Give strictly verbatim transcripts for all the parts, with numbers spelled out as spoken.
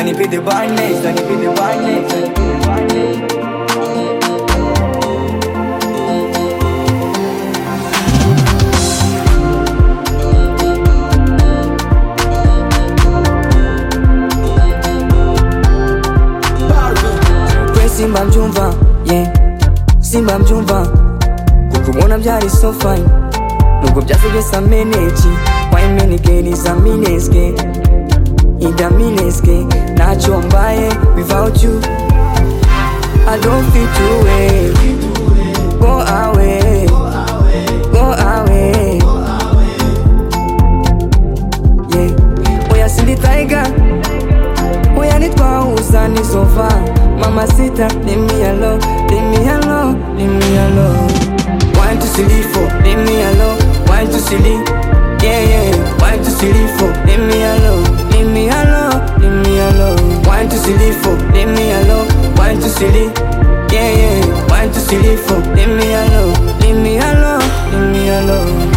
Sunny be the barney, sunny be the barney, sunny be the barney. Simba mjumva, yeah, Simba mjumva kukubona byari so fine nubwo byasegesa meneki why many girls are mineske ida mineske nacho mbaye without you I don't feel to way go away go away yeah oya sindi tiger oya nitwa usani sofa Mamacita, leave me alone, leave me alone, leave me alone. Why to sleep for? Leave me alone. Why to sleep? Yeah, yeah. Why to sleep for? Leave me alone, leave me alone, leave me alone. Why to sleep for? Leave me alone. Why to sleep? Yeah, yeah. Why to sleep for? Leave me alone, leave me alone, leave me alone.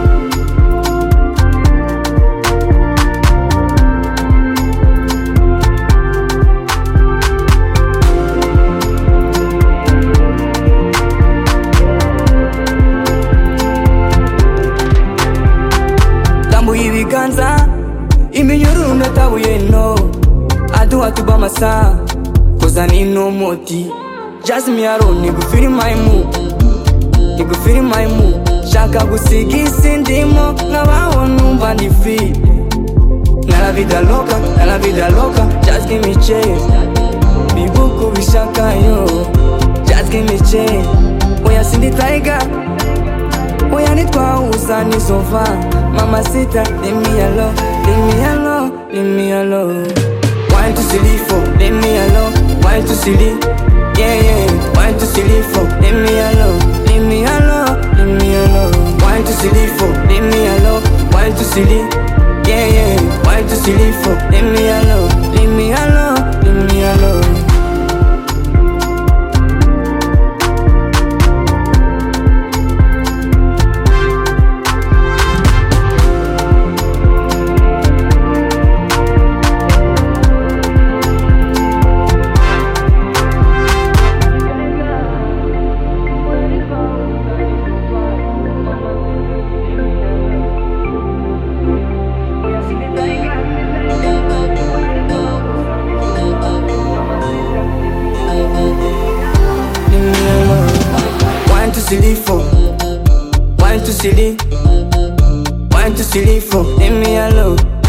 Ibiganza iminyururu natabuye no aduha tuba masa koza ni no moti just me alone nigga feel my mood nigga feel my mood shaka gusiga isi ndimo nabaho numva ndi free na la vida loca na la vida loca just give me chance bibuku bishaka yo just give me chance oya sindi tiger oya nitwa usani sofa Mamacita, leave me alone, leave me alone, leave me alone. Why to sleep for? Leave me alone. Why to sleep? Yeah, yeah. Why to sleep for? Leave me alone, leave me alone, leave me alone. Why to sleep for? Leave me alone. Why to sleep? Yeah, yeah. Why to sleep for? Leave me alone, leave me alone, leave me alone. Silly for, why to silly, why to silly for, leave me alone.